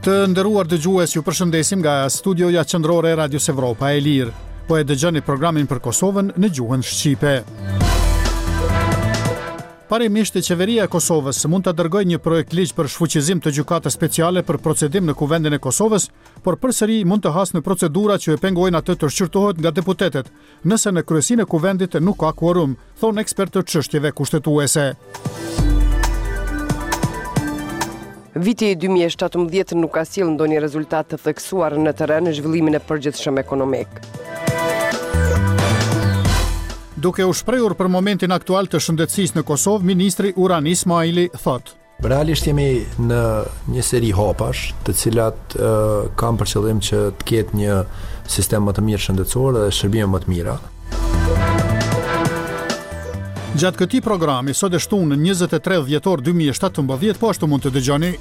Të nderuar dëgjues, ju përshëndesim nga studioja qendrore e Radios Evropa e Lirë. Po e dëgjoni programin për Kosovën në gjuhën shqipe. Parimisht qeveria e Kosovës mund të dërgojë një projekt ligj për shfuqizim të gjykatës speciale për procedim në Kuvendin e Kosovës, por përsëri mund të hasë në procedura që e pengojnë atë të shqyrtohet nga deputetet, nëse në kryesinë e Kuvendit nuk ka kvorum, thonë ekspertë të çështjeve kushtetuese. Viti 2017 nuk ka sjellë ndonjë rezultat të theksuar në terren në zhvillimin e përgjithshëm ekonomik. Duke u shprehur për momentin aktual të shëndetësisë në Kosovë, ministri Urani Ismaili thot: Realisht jemi në një seri hapash, të cilat kanë për qëllim që të ketë një sistem më të mirë shëndetësor dhe shërbime më të mira. Gjatë këtij programi, sot e shtunë 23 dhjetor 2017, po ashtu mund të dëgjoni.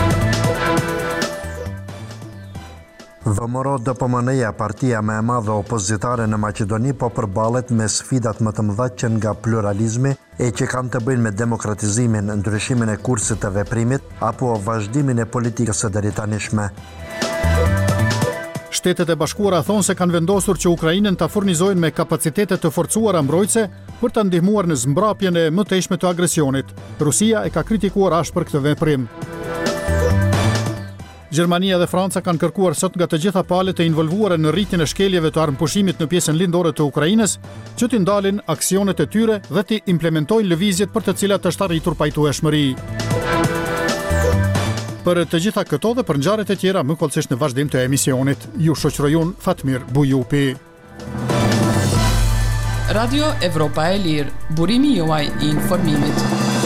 VMRO DPMN-ja, partia më e madhe opozitare në Maqedoni, po përballet me sfidat më të mëdha që nga pluralizmi e që kanë të bëjnë me demokratizimin, ndryshimin e kursit të veprimit apo vazhdimin e politikës së deritanishme. Shtetet e Bashkuara thonë se kanë vendosur që Ukrainën ta furnizojnë me kapacitete të forcuara mbrojtëse për ta ndihmuar në zmbrapjen e mëtejshme të agresionit. Rusia e ka kritikuar ashpër këtë veprim. Gjermania dhe Franca kanë kërkuar sot nga të gjitha palët e involvuara në rritjen e shkeljeve të armëpushimit në pjesën lindore të Ukrainës, që t'i ndalin aksionet e tyre dhe t'i implementojnë lëvizjet për të cilat është arritur pajtueshmëri. Për të gjitha këto dhe për ngjarjet e tjera më kollësisht në vazhdim të emisionit, ju shoqëroj unë Fatmir Bujupi. Radio Evropa e Lirë, burimi juaj i informimit.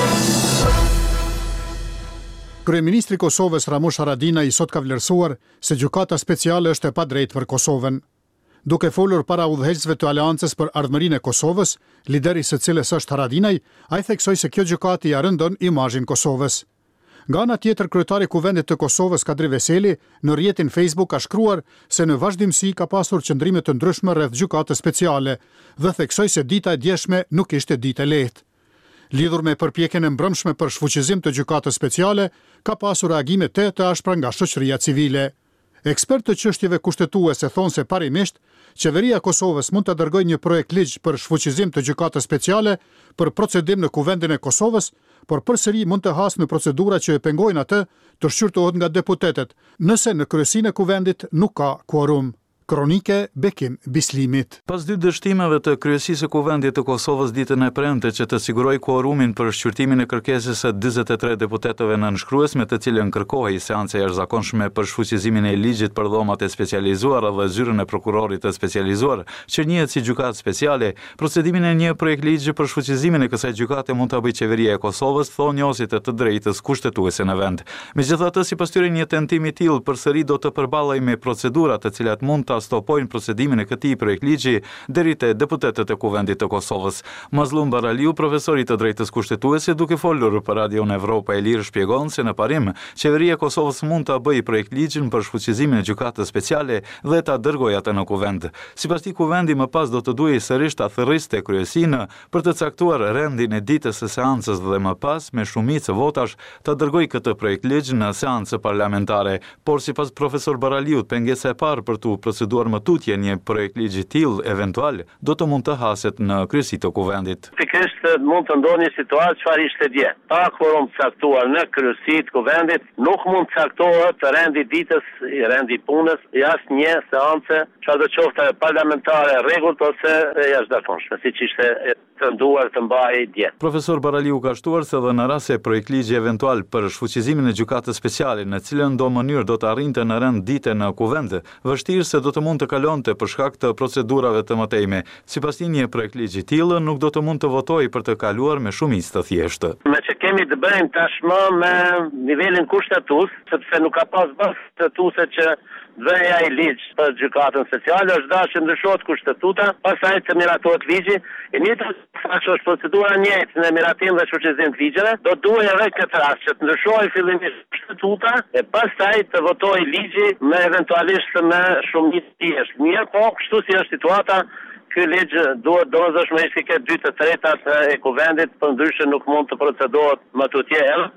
Kryeministri i Kosovës Ramush Haradinaj sot ka vlerësuar se gjykata speciale është e padrejtë për Kosovën. Duke folur para udhëheqësve të Aleancës për ardhmërinë e Kosovës, lideri së cilës është Haradinaj, ai theksoi se kjo gjykatë ja rëndon imazhin Kosovës. Nga ana tjetër, kryetari i Kuvendit të Kosovës Kadri Veseli në rrjetin Facebook ka shkruar se në vazhdimsi ka pasur qëndrime të ndryshme rreth gjykatës speciale dhe theksoi se dita e djeshme nuk ishte ditë e lehtë. Lidhur me përpjekjen e mbrëmshme për shfuqizim të gjykatës speciale, ka pasur reagime të ashpra nga shoqëria civile. Ekspertë të çështjeve kushtetuese thonë se parimisht, qeveria e Kosovës mund të dërgojë një projekt ligj për shfuqizim të gjykatës speciale për procedim në Kuvendin e Kosovës, por përsëri mund të hasë në procedura që e pengojnë atë të shqyrtohet nga deputetet, nëse në kryesinë e Kuvendit nuk ka kvorum. Kronike Bekim Bislimit. Pas 2 dështimeve të kryesisë së Kuvendit të Kosovës ditën e premte që të sigurojë kvorumin për shqyrtimin e kërkesës së 43 deputetëve nënshkrues me të cilën kërkohej seanca e jashtëzakonshme për shfuqizimin e ligjit për dhomat e specializuara dhe zyrën e prokurorit të specializuar, që njihet si gjykatë speciale, procedimin e një projekt ligji për shfuqizimin e kësaj gjykate mund ta bëjë qeveria e Kosovës, thonë njohësit e të drejtës kushtetuese në vend. Megjithatë, sipas tyre një tentim i tillë përsëri do të përballej me procedura të cilat mund stopojnë procedimin e këtij projektligji deri te deputetët e Kuvendit të Kosovës. Mazlum Baraliu, profesor i të drejtës kushtetuese, duke folur për Radio Evropa e Lirë, shpjegon se në parim qeveria e Kosovës mund ta bëjë projektligjin për shfuqizimin e gjykatës speciale dhe ta dërgojë atë në Kuvend. Sipas tij, Kuvendi më pas do të duhej sërish ta thërriste kryesinë për të caktuar rendin e ditës së seancës dhe më pas me shumicë votash ta dërgojë këtë projektligj në seancë parlamentare. Por sipas profesor Baraliut, pengesa e parë për të proceduar më tutje një projekt ligji till eventual do të mund të haset në kryesi të Kuvendit. Pikërisht mund të ndodhë një situatë çfarë ishte dje. Pa kvorum caktuar në kryesi të Kuvendit, nuk mund të caktohet rendi ditës, rendi punës, jashtë një seance, çfarë do qoftë parlamentare rregullt ose jashtëzakonshme, siç ishte të nduar të mbahej dje. Profesor Baraliu ka shtuar se dhe në rast se projekt ligji eventual për shfuqizimin e gjykatës speciale në cilën do mënyrë do të arrinte në rend dite në Kuvend, vështirë se do të mund të kalonte për shkak të procedurave të mëtejme. Sipas tij, një projekt ligji i tillë nuk do të mund të votojë për të kaluar me shumicë të thjeshtë. Me që kemi të bëjmë tashmë me nivelin kushtetues, sepse nuk ka pas bazë kushtetuese që dhënia i ligj për gjykatën speciale është dashur të ndryshohet kushtetuta, pastaj të miratohet ligji. E njëjta është procedura e njëjtë në miratim dhe shfuqizim të ligjeve, do duhet edhe këtë rast që të ndryshojë fillimisht kushtetuta e pastaj të votojë ligji me eventualisht me shumicë të thjeshtë. Mirë, po kështu si është situata, ky ligj duhet domosdoshmërisht të ketë 2/3 e Kuvendit, përndryshe nuk mund të procedohet më tutje.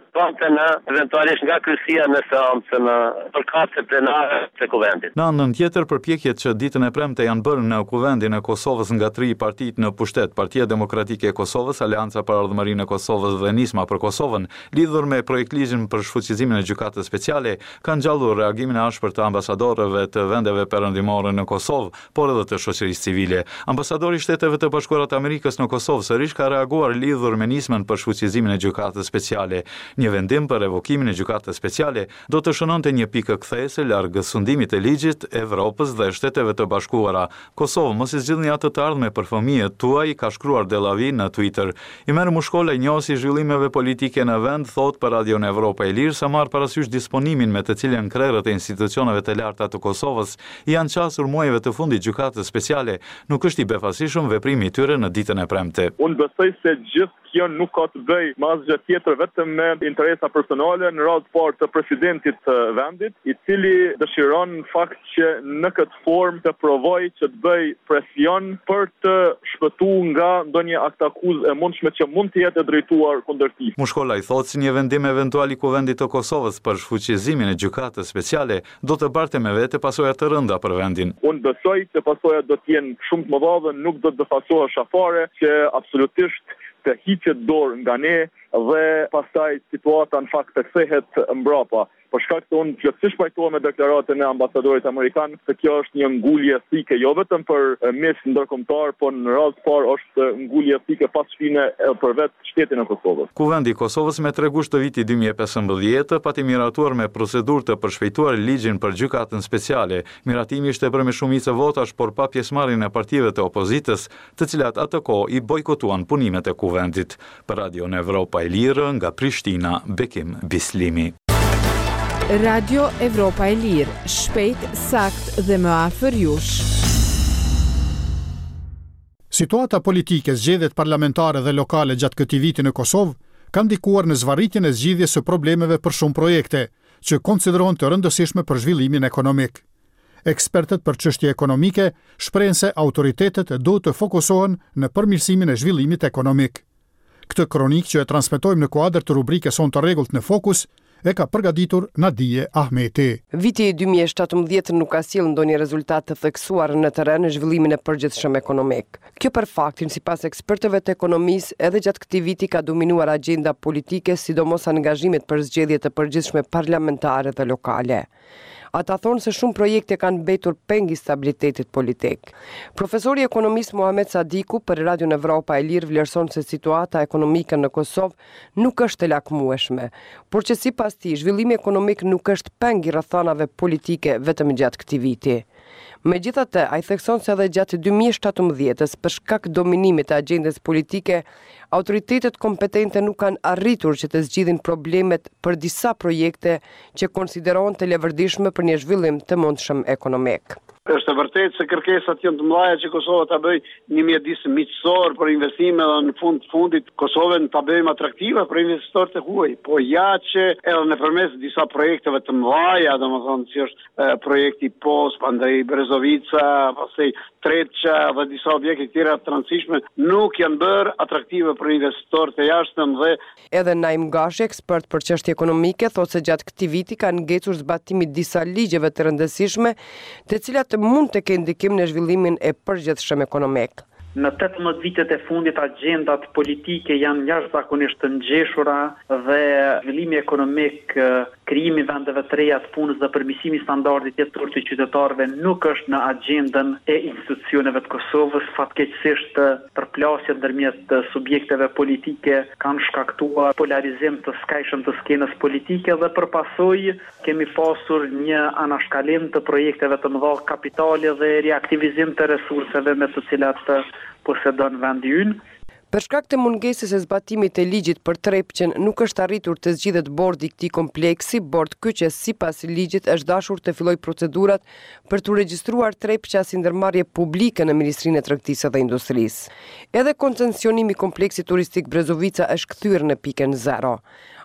konte në eventualisht nga kryesia në seancën përkatëse plenare të kuvendit. Në anën tjetër, përpjekjet që ditën e premte janë bërë në kuvendin e Kosovës nga 3 partitë në pushtet, Partia Demokratike e Kosovës, Aleanca për Ardhmërinë e Kosovës dhe Nisma për Kosovën, lidhur me projektligjin për shfuqizimin e gjykatës speciale, kanë gjallur reagimin e ashpër të ambasadorëve të vendeve perëndimore në Kosovë, por edhe të shoqërisë civile. Ambasadori i Shteteve të Bashkuara të Amerikës në Kosovë sërish ka reaguar lidhur me nismën për shfuqizimin e gjykatës speciale. Një vendim për revokimin e gjykatës speciale do të shënonte një pikë kthese larg sundimit të ligjit Evropës dhe Shteteve të Bashkuara. Kosovë mos i zgjidhni atë të ardhme për fëmijët tuaj, ka shkruar Delavi në Twitter. Imer Mushkola, njohësi i zhvillimeve politike në vend, thot për Radion Evropa e Lirë se marr parasysh disponimin me të cilën krerët e institucioneve të larta të Kosovës janë qasur muajve të fundit gjykatës speciale, nuk është i befasishëm veprimi i tyre në ditën e premte. Unë besoj se gjithë kjo nuk ka të bëj me asgjë tjetër vetëm me interesa personale në radhë parë të presidentit të vendit, i cili dëshiron në fakt që në këtë formë të provojë që të bëj presion për të shpëtuar nga ndonjë akt akuzë e mundshme që mund të jetë drejtuar kundër tij. Mushkola i thotë se një vendim eventual i kuvendit të Kosovës për shfuqizimin e gjykatës speciale do të barte me vete pasoja të rënda për vendin. Unë besoj se pasojat do të jenë shumë të mëdha dhe nuk do të befasohesh afare që absolutisht të hiqet dorë nga ne dhe pastaj situata në fakt të kthehet mbrapa. Për shkak se unë plotësisht pajtohem me deklaratën e ambasadorit amerikan se kjo është një ngulje thike jo vetëm për mes ndërkombëtar, por në radhë parë është ngulje thike pas shpine për vetë shtetin e Kosovës. Kuvendi i Kosovës me 3 gusht të vitit 2015 pati miratuar me procedurë të përshpejtuar ligjin për gjykatën speciale. Miratimi ishte bërë me shumicë votash, por pa pjesëmarrjen e partive të opozitës, të cilat atë kohë i bojkotuan punimet e kuvendit. Për Radion Evropa e Lirë nga Prishtina, Bekim Bislimi. Radio Evropa e Lirë, shpejt, sakt dhe më afër jush. Situata politike, zgjedhjet parlamentare dhe lokale gjatë këtij viti në Kosovë kanë ndikuar në zvarritjen e zgjidhjes së problemeve për shumë projekte, që konsiderohen të rëndësishme për zhvillimin ekonomik. Ekspertët për çështje ekonomike shprehen se autoritetet duhet të fokusohen në përmirësimin e zhvillimit ekonomik. Këtë kronik që e transmetojmë në kuadër të rubrikës Son të rregullt në Fokus e ka përgatitur Nadije Ahmeti. Viti 2017 nuk ka sjellë ndonjë rezultat të theksuar në terren në zhvillimin e përgjithshëm ekonomik. Kjo për faktin, sipas ekspertëve të ekonomisë, edhe gjatë këtij viti ka dominuar agjenda politike, sidomos angazhimet për zgjedhje të përgjithshme parlamentare dhe lokale. Ata thonë se shumë projekte kanë mbetur peng i stabilitetit politik. Profesori ekonomist Muhamet Sadiku për Radion Evropa e Lirë vlerëson se situata ekonomike në Kosovë nuk është e lakmueshme, por që sipas tij zhvillimi ekonomik nuk është peng i rrethanave politike vetëm gjatë këtij viti. Megjithatë, ai thekson se edhe gjatë 2017-s, për shkak dominimit të agjendës politike, autoritetet kompetente nuk kanë arritur që të zgjidhin problemet për disa projekte që konsiderohen të levërdishme për një zhvillim të mundshëm ekonomik. Është vërtet se kërkesat janë të mëdha që Kosova ta bëj një mjedis miqësor për investime dhe në fundit Kosovën ta bëjmë atraktive për investitorët e huaj, po ja që edhe nëpërmes disa projekteve të mëdha, domethënë si është projekti POS, pandej Brezovica, pastaj Treça dhe disa objekte tjera të rëndësishme nuk janë bërë atraktive për investitorët e jashtëm dhe edhe Naim Gashi, ekspert për çështje ekonomike, thotë se gjatë këtij viti kanë ngecur zbatimi disa ligjeve të rëndësishme, të cilat mund të kenë ndikim në zhvillimin e përgjithshëm ekonomik. Në 18 vitet e fundit agjendat politike janë jashtëzakonisht të ngjeshura dhe zhvillimi ekonomik, krijimi vendeve të reja të punës dhe përmirësimi i standardit jetësor të qytetarëve nuk është në agjendën e institucioneve të Kosovës. Fatkeqësisht përplasje ndërmjet subjekteve politike kanë shkaktuar polarizim të skajshëm të skenës politike dhe përpasoj kemi pasur një anashkalim të projekteve të mëdha kapitale dhe reaktivizim të resurseve me të cilat posedon vendi ynë. Për shkak të mungesës së zbatimit të ligjit për Trepçën, nuk është arritur të zgjidhet bordi i këtij kompleksi, bord ky që sipas ligjit është dashur të fillojë procedurat për të regjistruar Trepça si ndërmarrje publike në Ministrinë e Tregtisë dhe Industrisë. Edhe koncesionimi i kompleksit turistik Brezovica është kthyer në pikën 0.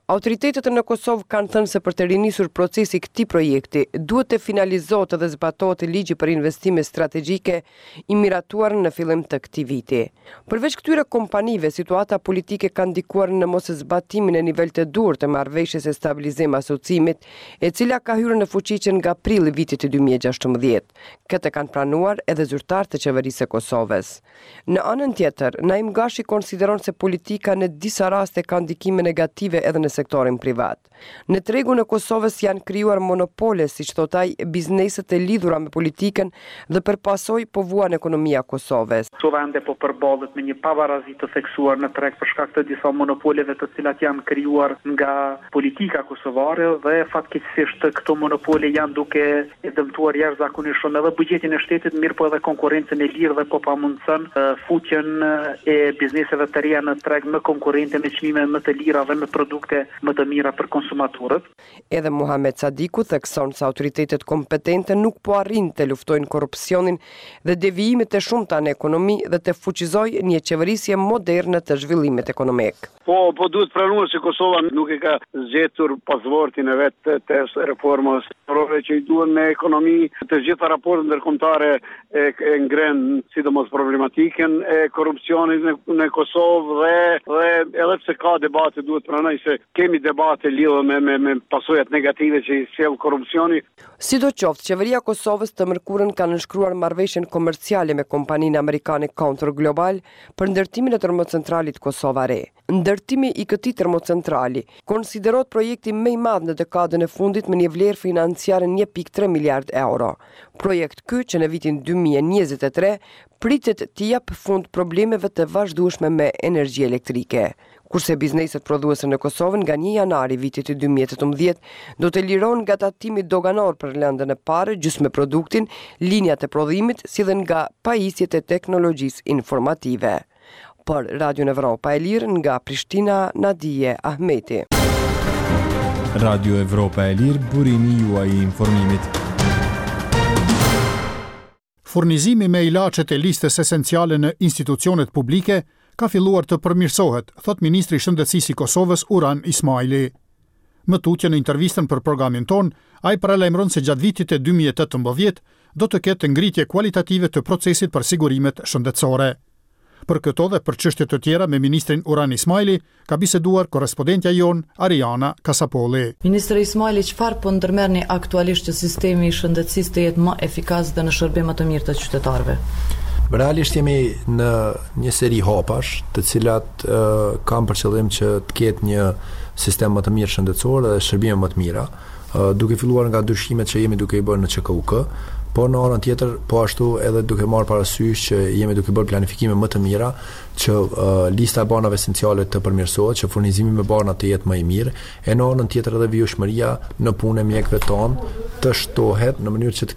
Autoritetet në Kosovë kanë thënë se për të rinisur procesi këtij projekti, duhet të finalizohet dhe zbatohet ligji për investime strategjike i miratuar në fillim të këtij viti. Përveç këtyre kompanive, situata politike ka ndikuar në moszbatimin e nivel të duhur të marrëveshjes së stabilizim asociimit, e cila ka hyrë në fuqi që nga prilli vitit të 2016. Këtë kanë pranuar edhe zyrtarët të qeverisë së Kosovës. Në anën tjetër, Naim Gashi konsideron se politika në disa raste ka ndikime negative edhe në sektorin privat. Në tregun e Kosovës janë krijuar monopole, siç thot ai, bizneset e lidhura me politikën dhe përpasoj po vuan ekonomia e Kosovës. Këto vende po përballet me një pavarazi të theksuar në treg për shkak të disa monopoleve të cilat janë krijuar nga politika kosovare dhe fatkeqësisht këto monopole janë duke e dëmtuar jashtëzakonisht shumë edhe buxhetin e shtetit, mirë po edhe konkurrencën e lirë dhe po pamundson futjen e bizneseve të reja në treg me konkurrente me çmime më të lira dhe me produkte më të mira për konsumatorët. Edhe Muhamet Sadiku thekson se autoritetet kompetente nuk po arrin të luftojnë korrupsionin dhe devijimet e shumta në ekonomi dhe të fuqizojë një qeverisje moderne të zhvillimit ekonomik. Po duhet pranuar se Kosova nuk e ka zgjetur pasaportin e vet të reformës që i duhen me ekonomi. Të gjitha raportet ndërkombëtare e ngren sidomos problematikën e korrupsionit në Kosovë dhe edhe pse ka debate, duhet pranoj se kemi debate lidhur me pasojat negative që i sjell korrupsioni. Sidoqoftë, qeveria e Kosovës të mërkurën ka nënshkruar marrëveshjen komerciale me kompaninë amerikane Counter Global për ndërtimin e termocentralit Kosova Re. Ndërtimi i këtij termocentrali konsiderohet projekti më i madh në dekadën e fundit me një vlerë financiare 1.3 miliard euro. Projekt ky që në vitin 2023 pritet të jap fund problemeve të vazhdueshme me energji elektrike. Kurse bizneset prodhuese në Kosovë nga 1 janari vitit 2018 do të lirohen nga tatimi doganor për lëndën e parë, gjysmë produktin, linjat e prodhimit, si dhe nga pajisjet e teknologjisë informative. Për Radio Evropa e Lirë nga Prishtina, Nadije Ahmeti. Radio Evropa e Lirë, burimi juaj i informimit. Furnizimi me ilaçet e listës esenciale në institucionet publike ka filluar të përmirësohet, thot Ministri i Shëndetësisë i Kosovës Uran Ismaili. Më tutje në intervistën për programin ton, ai paralajmëron se gjatë vitit e 2018 do të ketë ngritje kualitative të procesit për sigurimet shëndetësore. Për këto dhe për çështje të tjera me ministrin Uran Ismaili ka biseduar korrespondentja jon Ariana Kasapolli. Ministri Ismaili, çfarë po ndërmerrni aktualisht që sistemi i shëndetësisë të jetë më efikas dhe në shërbim më të mirë të qytetarëve? Realisht jemi në një seri hapash, të cilat kanë për qëllim që të ketë një sistem më të mirë shëndetësor dhe shërbime më të mira, duke filluar nga ndryshimet që jemi duke i bërë në ÇKUK, por në anën tjetër, po ashtu edhe duke marrë parasysh që jemi duke bërë planifikime më të mira, që lista e banave esenciale të përmirësohet, që furnizimi me bana të jetë më i mirë, e në anën tjetër edhe vijshmëria në punë e mjekëve tonë të shtohet në mënyrë që të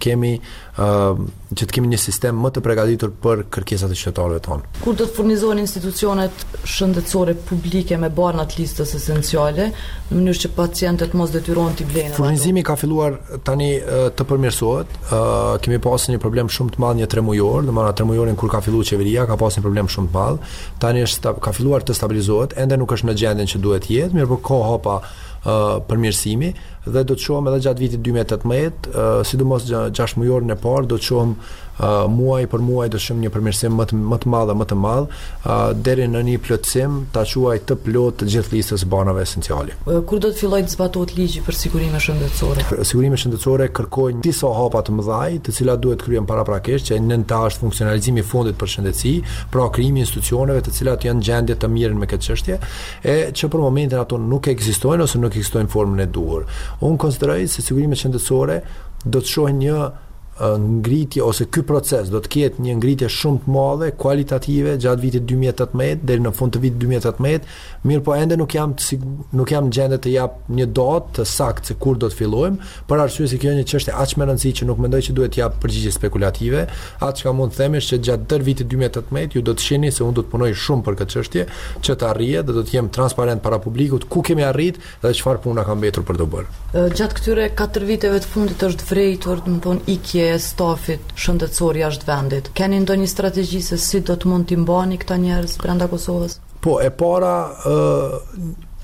kemi një sistem më të përgatitur për kërkesat e qytetarëve tonë. Kur do të furnizohen institucionet shëndetësore publike me banat listës esenciale, në mënyrë që pacientët mos detyrohen t'i blejnë? Furnizimi ka filluar tani të përmirësohet. Kemi pasur një problem shumë të madh një 3 mujor, domethënë 3 mujorin kur ka filluar qeveria, ka pasur një problem shumë të madh. Tani ka filluar të stabilizohet, ende nuk është në gjendjen që duhet jetë, mirë po ka hapa përmirësimi dhe do të shohim edhe gjatë vitit 2018, sidomos 6 mujorin e parë do të shohim muaj për muaj do të shohim një përmirësim më të madh deri në një plotësim ta quaj të plot të gjithë listës banave esenciale. Kur do të fillojë të zbatohet ligji për sigurimin shëndetësor? Sigurimi shëndetësor kërkojnë disa hapa të mëdha, të cilat duhet kryen paraprakisht, që nënta është funksionalizimi i fondit për shëndetësi, pra krijimi i institucioneve të cilat janë gjendje të mirën me këtë çështje, e që për momentin ato nuk ekzistojnë ose nuk ekzistojnë në formën e duhur. Unë konsideroj se sigurimet shëndetësore do të shohin një ngritje ose ky proces do të ketë një ngritje shumë të madhe kualitative gjatë vitit 2018 deri në fund të vitit 2018, mirë po ende nuk jam në gjendje të jap një datë të saktë se kur do të fillojmë, për arsye se kjo është një çështje aq më e rëndësishme që nuk mendoj që duhet të jap përgjigje spekulative. Atë çka mund të them është që gjatë tërë vitit 2018 ju do të shihni se unë do të punoj shumë për këtë çështje, që të arrihet dhe do të jem transparent para publikut ku kemi arrit dhe çfarë puna ka mbetur për të bërë. Gjatë këtyre 4 viteve të fundit është vrejtur, domethënë ikje e stafit shëndetësor jashtë vendit. Keni ndonjë strategji se si do të mund t'i mbani këta njerëz brenda Kosovës? Po, e para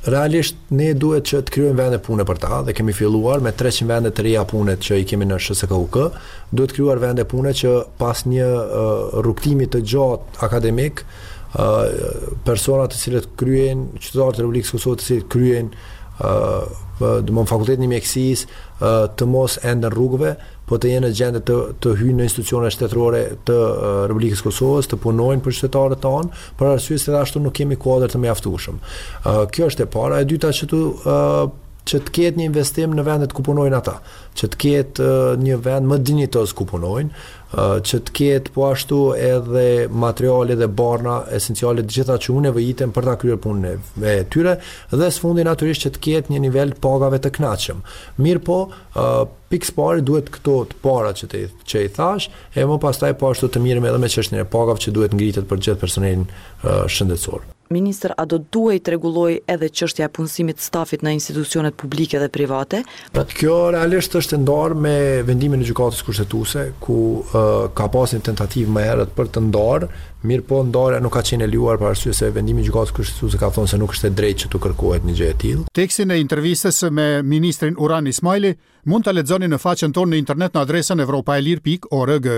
Realisht ne duhet që të krijojmë vende pune për ta dhe kemi filluar me 300 vende të reja pune që i kemi në SHKUK. Duhet krijuar vende pune që pas një rrugtimi të gjatë akademik, persona të cilët kryen, qytetarët e Republikës Kosovës të cilët kryen fakultetin e mjekësisë të mos ende në rrugëve, po të jenë në gjendje të hyjnë në institucione shtetërore të Republikës Kosovës, të punojnë për qytetarët tanë, për arsye se ashtu nuk kemi kuadër të mjaftueshëm. Kjo është e para. E dyta që të ketë një investim në vendet ku punojnë ata, që të ketë një vend më dinjitoz ku punojnë, që të ketë po ashtu edhe materiale dhe barna esenciale të gjitha që nevojiten për ta kryer punën e tyre, dhe së fundi natyrisht që të ketë një nivel pagave të kënaqshëm. Mirë po, pikë parë duhet këto të para që i thash, e më pastaj po ashtu të mirëm edhe me çështjen e pagave që duhet ngritet për gjithë personelin shëndetësor. Ministër, a do duhet rregulloj edhe çështja e punësimit të stafit në institucionet publike dhe private? Kjo realisht është ndarë me vendimin e gjykatës kushtetuese, ku ka pasur një tentativë më herët për të ndarë, mirë po ndarja nuk ka qenë e lejuar për arsye se vendimi i gjykatës kushtetuese ka thonë se nuk është e drejtë që të kërkohet një gjë e tillë. Tekstin e intervistës me ministrin Uran Ismaili mund ta lexoni në faqen tonë në internet në adresën europaelir.org.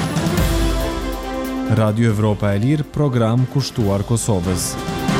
Radio Evropa e Lirë, program kushtuar Kosovës.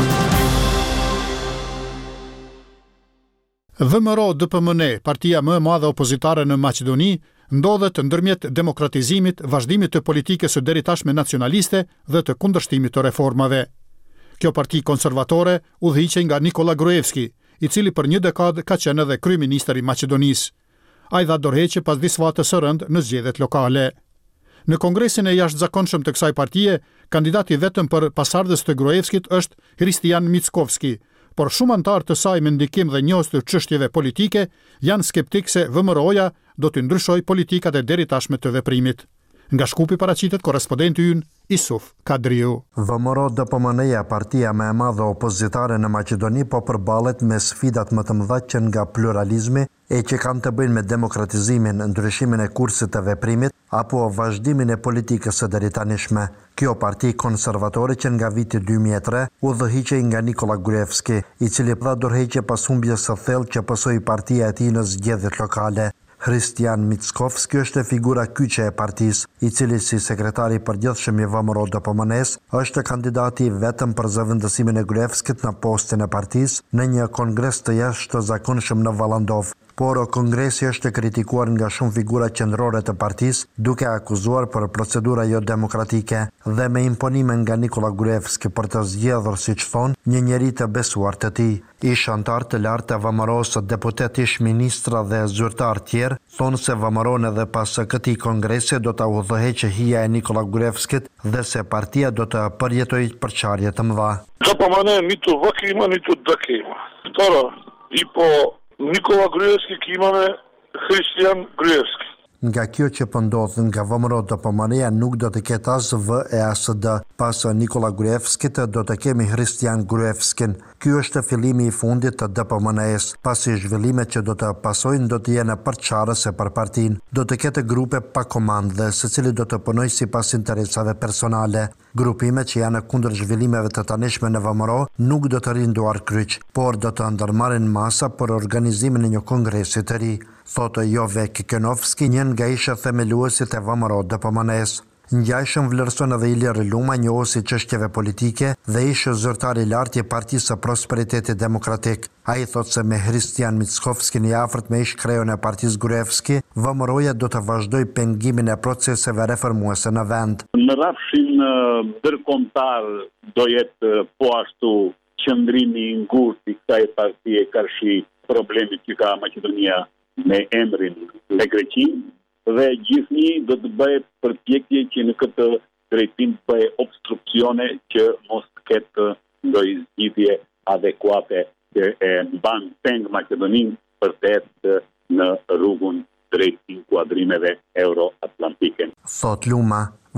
VMRO-DPMNE, partia më e madhe opozitare në Maqedoni, ndodhet ndërmjet demokratizimit, vazhdimit të politikës së deritashme nacionaliste dhe të kundërshtimit të reformave. Kjo parti konservatore udhëhiqej nga Nikola Gruevski, i cili për një dekadë ka qenë edhe kryeministër i Maqedonisë. Ai dha dorëheqje pas disfatës së rëndë në zgjedhjet lokale. Në kongresin e jashtëzakonshëm të kësaj partie, kandidati vetëm për pasardhës të Gruevskit është Hristijan Mickovski, por shumë antarë të saj me ndikim dhe njohës të çështjeve politike janë skeptik se VMRO-ja do të ndryshojë politikat e deritashme të veprimit. Nga Shkupi paraqitet korrespondenti ynë Isuf Kadriu. VMRO-DPMNE, partia më e madhe opozitare në Maqedoni, po përballet me sfidat më të mëdha që nga pluralizmi e që kanë të bëjnë me demokratizimin, ndryshimin e kursit të veprimit apo vazhdimin e politikës së deritanishme. Kjo parti konservatore që nga viti 2003 udhëhiqej nga Nikola Gruevski, i cili dha dorëheqje pas humbjes së thellë që pësoi partia e tij në zgjedhjet lokale. Hristijan Mickovski është figura kyçe e partisë, i cili si sekretari i përgjithshëm i VMRO-DPMNE-s është kandidati vetëm për zëvendësimin e Gruevskit në postin e partisë në një kongres të jashtëzakonshëm në Vallandov. Por kongresi është kritikuar nga shumë figura qendrore të partisë, duke akuzuar për procedura jo demokratike dhe me imponime nga Nikola Gruevski për të zgjedhur, siç thonë, një njeri të besuar të tij. Ish antar të lartë të VMRO-s, deputet, ish ministra dhe zyrtar tjerë thonë se VMRO-n edhe pas këtij kongresi do ta udhëheqë hija e Nikola Gruevskit dhe se partia do të përjetojë përçarje të mëdha. DPMNE niti vak ima, niti dak ima. Tara, i po Nikola Gruevski kimane Hristijan Gruevski. Nga kjo që pëndodh nga VMRO-DPMNE nuk do të ketë as V e as D. Pas Nikola Gruevskit do të kemi Hristijan Gruevskin. Ky është fillimi i fundit të DPMNE-s, pasi zhvillimet që do të pasojnë do të jenë përçarëse për partinë. Do të ketë grupe pa komandë dhe secili do të punojë sipas interesave personale. Grupimet që janë kundër zhvillimeve të tanishme në VMRO nuk do të rinë duar kryq, por do të ndërmarrin masa për organizimin e një kongresi të ri, thotë Jove Kikenovski, një nga ishte themeluesit e VMRO-DPMNE-s. Ngjajshëm vlerëson edhe Ilir Luma, njohësi çështjeve politike dhe ishte zyrtar i lartë i Partisë së Prosperitetit Demokratik. Ai thotë se me Hristijan Mickovskin i afërt me ish kreun e Partisë Gruevski, VMRO-ja do të vazhdojë pengimin e proceseve reformuese në vend. Në rrafshin ndërkombëtar do jetë po ashtu qëndrimi i ngurtë i kësaj partie karshi problemit që ka Maqedonia me emrin me Greqinë, dhe gjithnjë do të bëhet përpjekje që në këtë drejtim të bëjë obstruksione që mos të ketë ndonjë zgjidhje adekuate që e mban peng Maqedoninë për të ecë në rrugën drejt inkuadrimeve euro-atlantike. Thot Luma,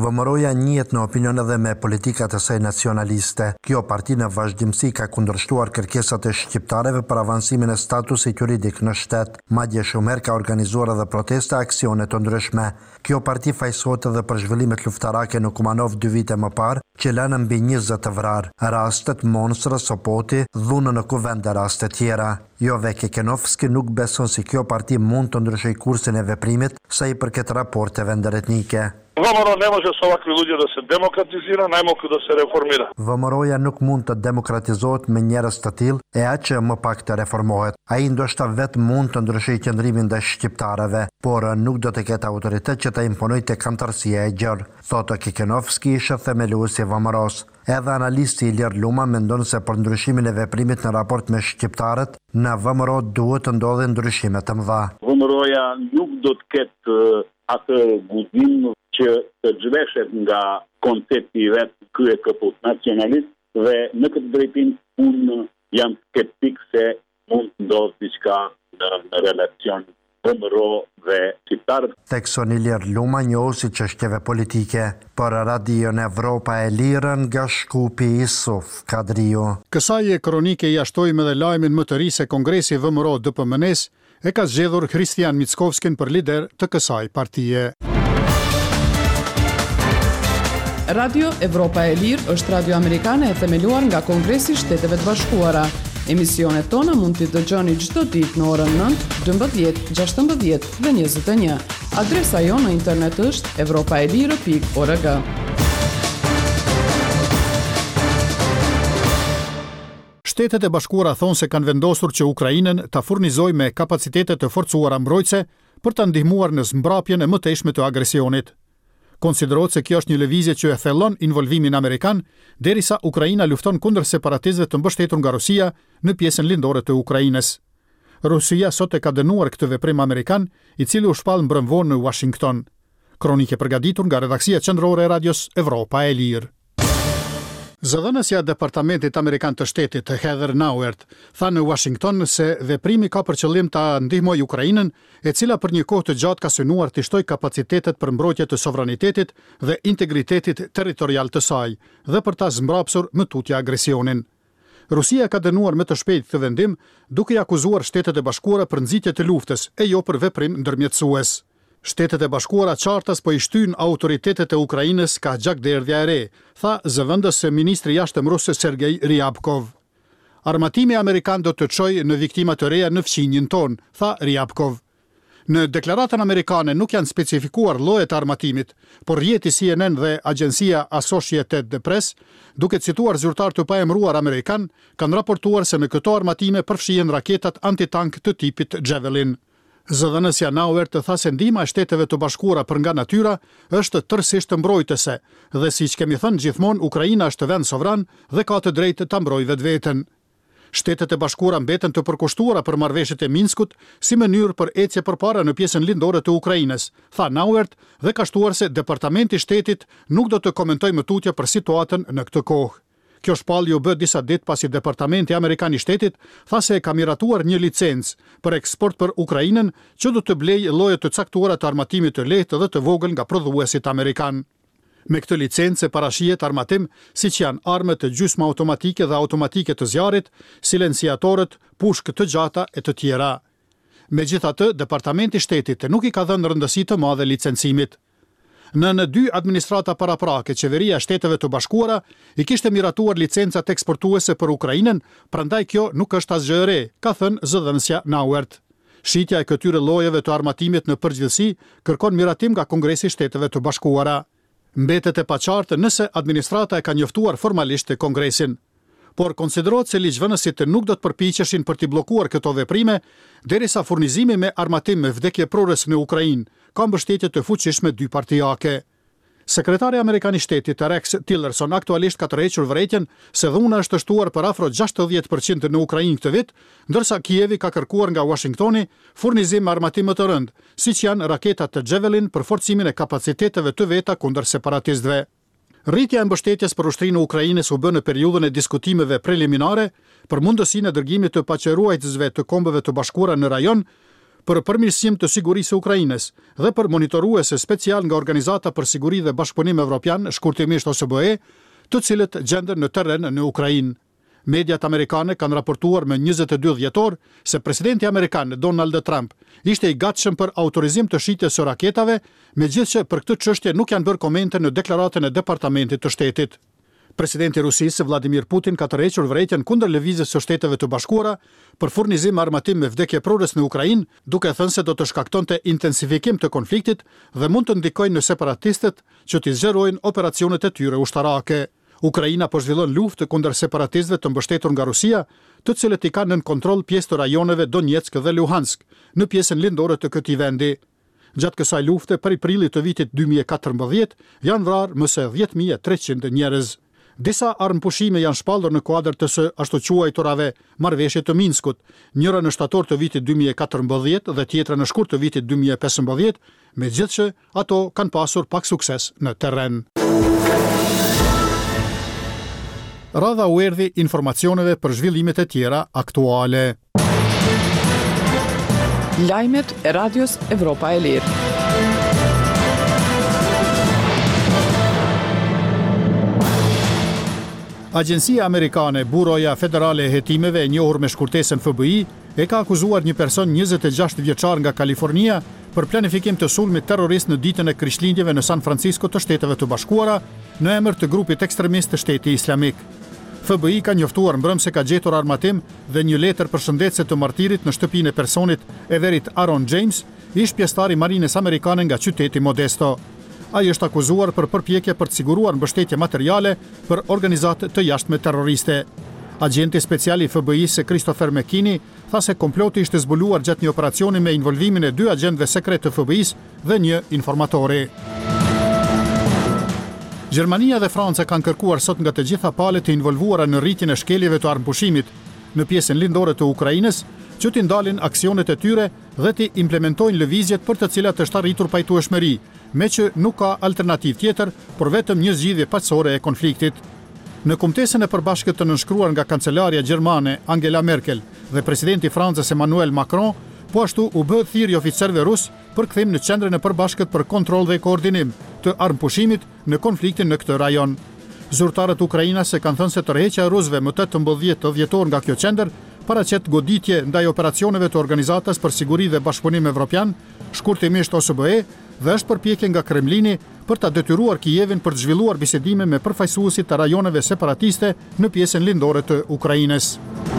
VMRO-ja njihet në opinion edhe me politikat e saj nacionaliste. Kjo parti në vazhdimsi ka kundërshtuar kërkesat e shqiptarëve për avansimin e statusit juridik në shtet. Madje shumë herë ka organizuar edhe protesta e aksione të ndryshme. Kjo parti fajsohet edhe për zhvillimet luftarake në Kumanov 2 vite më parë, që lënë mbi 20 të vrarë, rastet Monstrë, Sopoti, dhunë në kuvend e raste tjera. Jove Kekenovski nuk beson si kjo parti mund të ndryshoj kursin e veprimit sa i përket raporteve ndërretnike. VMRO ne može sa ovakvi ljudi da se demokratizira, najmoku da se reformira. VMRO-ja nuk mund të demokratizohet me njerëz të tillë e aq që më pak të reformohet. Ai ndoshta vetë mund të ndryshojë qëndrimin ndaj shqiptarëve, por nuk do të ketë autoritet që ta imponojë tek antarësia e gjerë, thotë Kekenovski, ishte themeluesi i VMRO-s. Edhe analisti Ilir Luma mendon se për ndryshimin e veprimit në raport me shqiptarët, në VMRO duhet të ndodhin ndryshime të mëdha. VMRO-ja nuk do të ketë atë guxim që të zhveshet nga koncepti i vetë ky e këput nacionalist dhe në këtë drejtim unë jam skeptik se mund të ndodhë diçka në relacion VMRO dhe shqiptarët. Tekson Ilir Luma njohur si çështjeve politike, për Radion Evropa e Lirë nga Shkupi Isuf Kadriu. Kësaj e kronike i ashtojmë edhe lajmin më të ri se Kongresi VMRO DPMNES e ka zgjedhur Kristian Mickovskin për lider të kësaj partie. Radio Evropa e Lirë është radio amerikane e themeluar nga Kongresi i Shteteve të Bashkuara. Emisionet tona mund t'i dëgjoni çdo ditë në orën 9, 12, 16 dhe 21. Adresa jonë në internet është evropaelire.org. Shtetet e Bashkuara thonë se kanë vendosur që Ukrainën ta furnizojë me kapacitete të forcuara mbrojtëse për ta ndihmuar në zmbrapjen e mëtejshme të agresionit. Konsiderohet se kjo është një lëvizje që e thellon involvimin amerikan, derisa Ukraina lufton kundër separatistëve të mbështetur nga Rusia në pjesën lindore të Ukrainës. Rusia sot e ka dënuar këtë veprim amerikan, i cili u shpall mbrëmvon në Washington. Kronike përgatitur nga redaksia qendrore e radios Evropa e Lirë. Zëdhënësja e Departamentit Amerikan të Shtetit, Heather Nauert, tha në Washington se veprimi ka për qëllim ta ndihmojë Ukrainën, e cila për një kohë të gjatë ka synuar të shtojë kapacitetet për mbrojtje të sovranitetit dhe integritetit territorial të saj, dhe për ta zmbrapsur më tutje agresionin. Rusia ka dënuar me të shpejtë këtë vendim, duke i akuzuar Shtetet e Bashkuara për nxitje të luftës, e jo për veprim ndërmjetësues. Shtetet e Bashkuara qartas po i shtyn autoritetet e Ukrainës ka gjakderdhja e re, tha zëvendës ministri jashtëm rus Sergej Ryabkov. Armatimi amerikan do të çojë në viktima të reja në fqinjin ton, tha Ryabkov. Në deklaratën amerikane nuk janë specifikuar llojet e armatimit, por rrjeti CNN dhe agjencia Associated Press, duke cituar zyrtar të paemëruar amerikan, kanë raportuar se në këto armatime përfshihen raketat antitank të tipit Javelin. Zëdhënësja Nauert tha se ndihma e Shteteve të Bashkuara për nga natyra është tërësisht mbrojtëse dhe siç kemi thënë gjithmonë Ukraina është vend sovran dhe ka të drejtë ta mbrojë vetveten. Shtetet e Bashkuara mbeten të përkushtuara për marrëveshjet e Minskut si mënyrë për ecje përpara në pjesën lindore të Ukrainës, tha Nauert dhe ka shtuar se Departamenti i Shtetit nuk do të komentojë më tutje për situatën në këtë kohë. Kjo shpallje u bë disa ditë pasi Departamenti Amerikan i Shtetit tha se e ka miratuar një licencë për eksport për Ukrainën që do të blejë lloje të caktuara të armatimit të lehtë dhe të vogël nga prodhuesit amerikan. Me këtë licencë parashihet armatim siç janë armët të gjysmë automatike dhe automatike të zjarrit, silenciatorët, pushkë të gjata e të tjera. Megjithatë, Departamenti i Shtetit nuk i ka dhënë rëndësi të madhe licencimit. Në 2 administrata paraprake, qeveria e Shteteve të Bashkuara i kishte miratuar licencat eksportuese për Ukrainën, prandaj kjo nuk është asgjë e re, ka thënë zëdhënësja Nauert. Shitja e këtyre llojeve të armatimit në përgjithësi kërkon miratim nga Kongresi i Shteteve të Bashkuara. Mbetet e paqartë nëse administrata e ka njoftuar formalisht Kongresin. Por konsiderohet se ligjvënësit nuk do të përpiqeshin për t'i bllokuar këto veprime, derisa furnizimi me armatim me vdekjeprurës në Ukrainë ka mbështetje të fuqishme dypartijake. Sekretari amerikan i Shtetit Rex Tillerson aktualisht ka tërhequr vërejtjen se dhuna është shtuar për afro 60% në Ukrainë këtë vit, ndërsa Kievi ka kërkuar nga Washingtoni furnizim me armatime të rënd, siç janë raketat të Javelin për forcimin e kapaciteteve të veta kundër separatistëve. Rritja e mbështetjes për ushtrinë e Ukrainës u bë në periudhën e diskutimeve preliminare për mundësinë e dërgimit të paqëruajtësve të Kombeve të Bashkuara në rajon, për përmirësim të sigurisë së Ukrainës dhe për monitoruese special nga Organizata për Siguri dhe Bashkëpunim Evropian, shkurtimisht OSBE, të cilët gjenden në terren në Ukrainë. Mediat amerikane kanë raportuar me 22 dhjetor se presidenti amerikan Donald Trump ishte i gatshëm për autorizim të shitjes së raketave, megjithëse për këtë çështje nuk janë bërë komente në deklaratën e Departamentit të Shtetit. Presidenti Rusisë Vladimir Putin ka tërhequr vërejtjen kundër lëvizjes së Shteteve të Bashkuara për furnizim armatim me vdekjeprurës në Ukrainë, duke thënë se do të shkaktonte intensifikim të konfliktit dhe mund të ndikojnë në separatistët që t'i zgjerojnë operacionet e tyre ushtarake. Ukraina po zhvillon luftë kundër separatistëve të mbështetur nga Rusia, të cilët i kanë nën kontroll pjesë të rajoneve Donetsk dhe Luhansk, në pjesën lindore të këtij vendi. Gjatë kësaj lufte, prej prillit të vitit 2014, janë vrarë më se 10.300 njerëz. Disa armëpushime janë shpallur në kuadër të së ashtu quajturave marrëveshje të Minskut, njëra në shtator të vitit 2014 dhe tjetra në shkurt të vitit 2015, megjithëse ato kanë pasur pak sukses në terren. Radha u erdhi informacioneve për zhvillimet e tjera aktuale. Lajmet e Radios Evropa e Lirë. Agjencia amerikane Buroja Federale e Hetimeve, e njohur me shkurtesën FBI, e ka akuzuar një person 26 vjeçar nga Kalifornia për planifikim të sulmit terrorist në ditën e Krishtlindjeve në San Francisco të Shteteve të Bashkuara në emër të grupit ekstremist të Shteti Islamik. FBI ka njoftuar mbrëm se ka gjetur armatim dhe një letër përshëndetëse të martirit në shtëpinë e personit Everett Aaron James, ish pjesëtar i marines amerikane nga qyteti Modesto. Ai është akuzuar për përpjekje për të siguruar mbështetje materiale për organizatë të jashtme terroriste. Agenti special i FBI-s Christopher McKinney tha se komploti ishte zbuluar gjatë një operacioni me involvimin e 2 agentëve sekret të FBI-s dhe një informatori. Gjermania dhe Franca kanë kërkuar sot nga të gjitha palët të involvuara në rritjen e shkeljeve të armëpushimit në pjesën lindore të Ukrainës, që t'i ndalin aksionet e tyre dhe t'i implementojnë lëvizjet për të cilat është arritur pajtueshmëri, me që nuk ka alternativë tjetër, por vetëm një zgjidhje paqësore e konfliktit. Në kumtesën e përbashkët të nënshkruar nga kancelaria gjermane Angela Merkel dhe presidenti i Francës Emmanuel Macron, po ashtu u bë thirrje oficerëve rus për kthim në qendrën e përbashkët për kontroll dhe koordinim të armëpushimit në konfliktin në këtë rajon. Zyrtarët ukrainase kanë thënë se tërheqja e rusëve më 18 dhjetor nga kjo qendër paraqet goditje ndaj operacioneve të Organizatës për Siguri dhe Bashkëpunim Evropian, shkurtimisht OSBE, dhe është përpjekje nga Kremlini për ta detyruar Kijevin për të zhvilluar bisedime me përfaqësuesit të rajoneve separatiste në pjesën lindore të Ukrainës.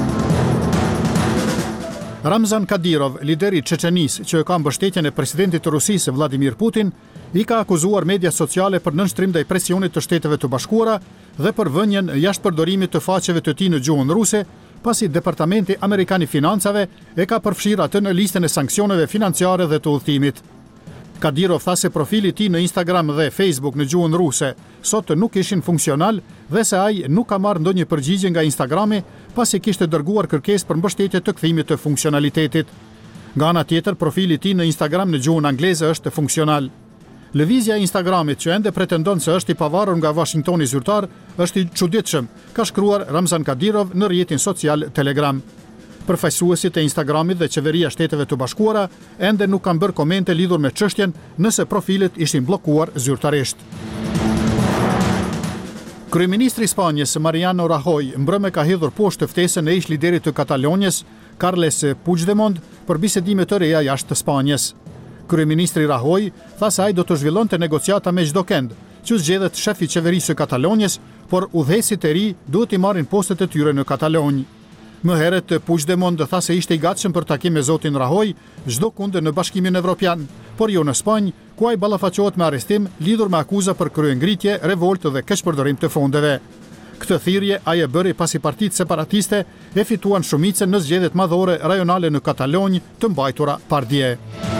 Ramzan Kadyrov, lideri i Çeçenisë, që ka mbështetjen e presidentit të Rusisë Vladimir Putin, i ka akuzuar mediat sociale për nënshtrim ndaj presionit të Shteteve të Bashkuara dhe për vënien jashtë përdorimit të faqeve të tij në gjuhën ruse, pasi Departamenti Amerikan i Financave e ka përfshirë atë në listën e sanksioneve financiare dhe të udhëtimit. Kadyrov tha se profili i tij në Instagram dhe Facebook në gjuhën ruse sot nuk ishin funksional dhe se ai nuk ka marrë ndonjë përgjigje nga Instagrami pasi kishte dërguar kërkesë për mbështetje të kthimit të funksionalitetit. Nga ana tjetër, profili i tij në Instagram në gjuhën angleze është funksional. Lëvizja e Instagramit që ende pretendon se është i pavarur nga Washingtoni zyrtar është i çuditshëm, ka shkruar Ramzan Kadyrov në rrjetin social Telegram. Përfaqësuesit e Instagramit dhe qeveria Shteteve të Bashkuara ende nuk kanë bërë komente lidhur me çështjen nëse profilet ishin bllokuar zyrtarisht. Kryeministri i Spanjës Mariano Rajoy mbrëmë ka hedhur poshtë ftesën e ish liderit të Katalonjës Carles Puigdemont për bisedime të reja jashtë Spanjës. Kryeministri Rajoy tha se ai do të zhvillonte negociata me çdo kënd, që zgjedhet shefi i qeverisë së Katalonjës, por udhëheqësit e ri duhet i marrin postet e tyre në Katalonjë. Më herët Puigdemont tha se ishte i gatshëm për takim me zotin Rajoy çdo kundër në Bashkimin Evropian, por jo në Spanjë, ku ai ballafaqohet me arrestim lidhur me akuza për kryengritje, revoltë dhe keqpërdorim të fondeve. Këtë thirrje ai e bëri pasi partitë separatiste e fituan shumicën në zgjedhjet madhore rajonale në Katalonjë të mbajtura pardje.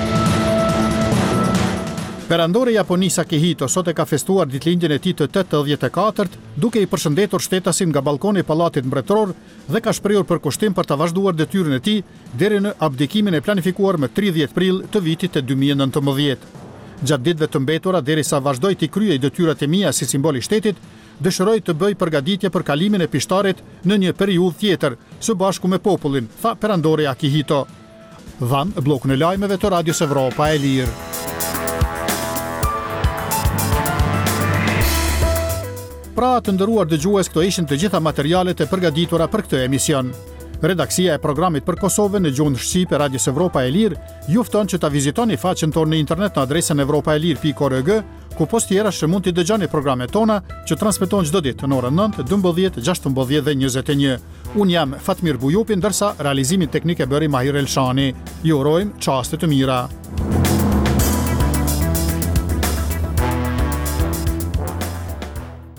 Perandori japonis Akihito sot e ka festuar ditëlindjen e tij të 84-t, duke i përshëndetur shtetasin nga balkoni i pallatit mbretëror dhe ka shprehur përkushtim për ta vazhduar detyrën e tij deri në abdikimin e planifikuar më 30 prill të vitit të 2019. Gjatë ditëve të mbetura, derisa vazhdoi të kryej detyrat e mia si simbol i shtetit, dëshiroj të bëj përgatitje për kalimin e pishtarit në një periudhë tjetër, së bashku me popullin, tha perandori Akihito. Dhan bllokun e lajmeve të Radios Evropa e Lirë. Pra të nderuar dëgjues, këto ishin të gjitha materialet e përgatitura për këtë emision. Redaksia e programit për Kosovën në gjuhën shqipe Radios Evropa e Lirë ju fton që ta vizitoni faqen tonë në internet në adresën evropaelir.org, ku post tjera mund t'i dëgjoni programet tona që transmeton çdo ditë në orën 9, 12, 16 dhe 21. Unë jam Fatmir Bujupi, ndërsa realizimin teknik e bëri Mahir Elshani. Ju urojmë çaste të mira.